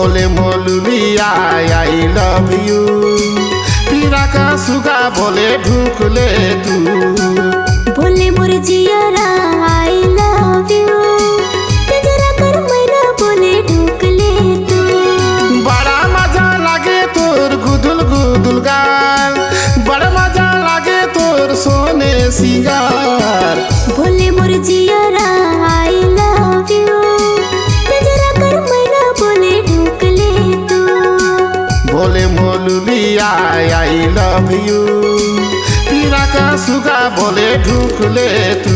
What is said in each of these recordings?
बोले मौलविया I love you. पीरा का सुगा बोले ढूकले तू। बोले मोर जियारा आई लव यू। तेजरा कर मैना बोले ढूकले तू। बड़ा मजा लागे तोर गुदुल गुदुल गाल, बड़ा मजा लागे तोर सोने सिंगार। बोले मोर जियारा आई लव यू। तेजरा कर मैना बोले ढूकले तू। बोले मौलविया आई लव यू। पीरा का सुगा बोले ढूकले तू।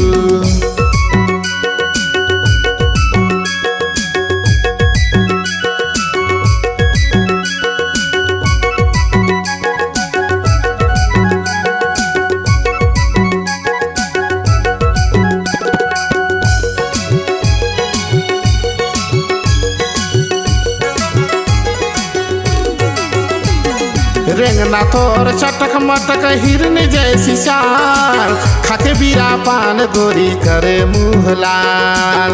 रेंगना तोर चटक मटक हिरन जैसी चाल, खाके बीरा पान गोरी करे मुँह लाल।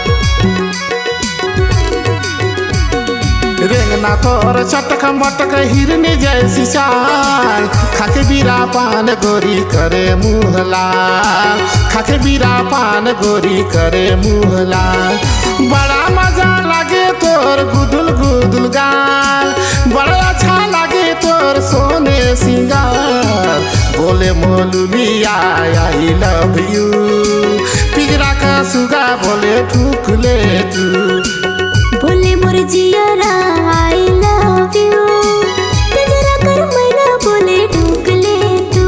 रेंगना तोर चटक मटक हिरन जैसी चाल, खाके बीरा पान गोरी करे मुँह लाल। खाके बीरा पान गोरी करे मुँह लाल। बड़ा मजा लागे तोर गुदुल गुदुल गाल, बड़ा अच्छा लागे तोर सोने सिंगार। बोले मौलविया आई लव यू। पिजरा का सुगा बोले ढूकले तू। बोले मोर जियारा आई लव यू। तेजरा कर मैना बोले ढूकले तू।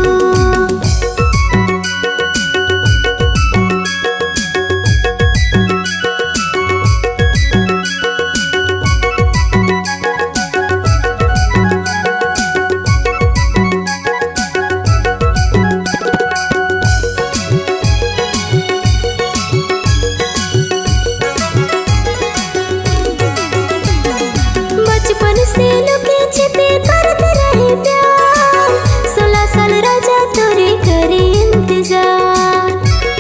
बचपन से लुके छिपे करते रहे प्यार। 16 साल राजा तोरे करे इंतजार।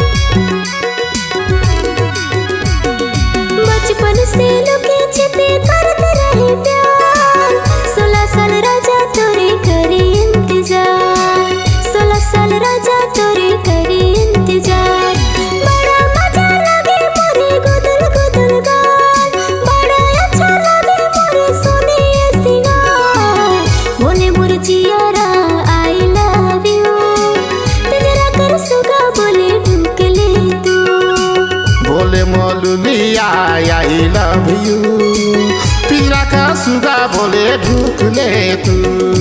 बचपन से लुके छिपे करते रहे प्यार। 16 साल राजा तोरे करे इंतजार। 16 साल राजा तोरे करे इंतजार। बड़ा मजा लगे मोरे गुदुल गुदुल गाल, बड़ा अच्छा लगे मोरे सोने सिंगार। बोले मोर जियारा आई लव यू। तेजरा कर सुगा बोले ढूकले तू। बोले मौलविया आई लव यू। पीरा का सुगा बोले ढूकले तू।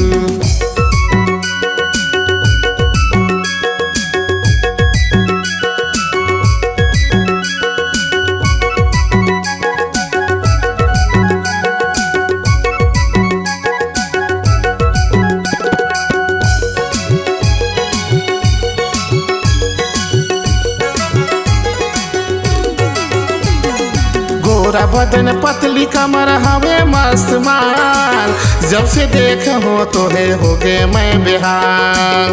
गोरा बदन पतली कमर हवे मस्त माल, जब से देख हो तो है हो गए मैं बेहाल।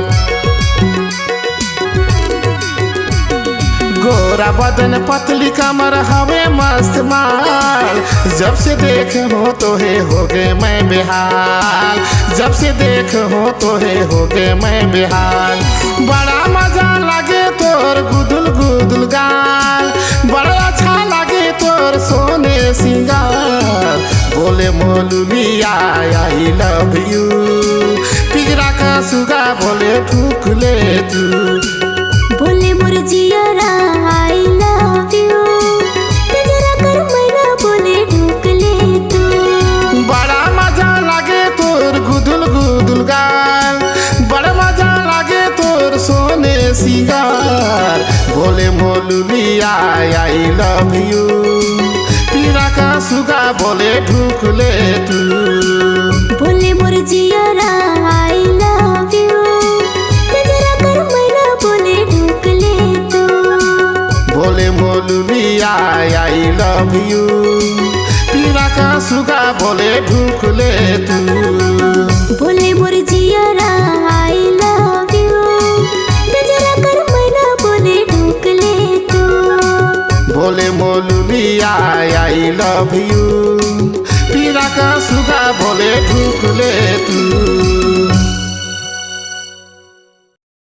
गोरा बदन पतली कमर हवे मस्त माल, जब से देख हो तो है हो गए मैं बेहाल। जब से देख हो तो है हो गए मैं बेहाल। बड़ा मजा लागे तोर गुदुल गुदुल गाल, बड़ा अच्छा लागे तोर सोने सिंगार। बोले मौलविया आई लव यू। पिजरा का सुगा बोले ढूकले तू। बोले मोर जियारा आई लव यू। तेजरा कर मैना बोले ढूकले तू। बड़ा मजा लागे तोर गुदुल गुदुल गाल, बड़ा मजा लागे तोर सोने सिंगार। बोले मौलविया आई लव यू। पीरा का सुगा बोले ढूकले तू। बोले मोर जियारा आई लव यू। तेजरा कर मैना बोले ढूकले तू। बोले मौलविया आई लव यू। पीरा का सुगा बोले ढूकले तू। बोले मोर जियारा आई लव यू। तेजरा कर मैना बोले ढूकले तू। बोले मौलविया आई लव यू। हीरा का सुगा बोले ढूक ले तू।